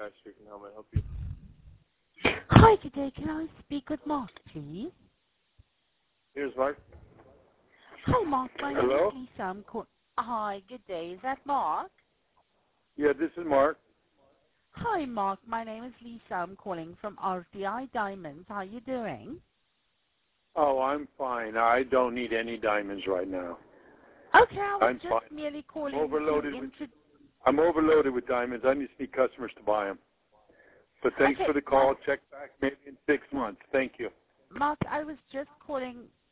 guy speaking. How may I help you? Hi, good day. Can I speak with Mark, please? Here's Mark. Hi, Mark. My name Hello? is Lisa. Hi, good day. Is that Mark? Yeah, this is Mark. Hi, Mark. My name is Lisa. I'm calling from RTI Diamonds. How are you doing? Oh, I'm fine. I don't need any diamonds right now. Okay, I was I'm just fine. merely calling I'm overloaded with diamonds. I just need customers to buy them. But thanks for the call. Mark, Check back maybe in 6 months. Thank you. Mark, I was just calling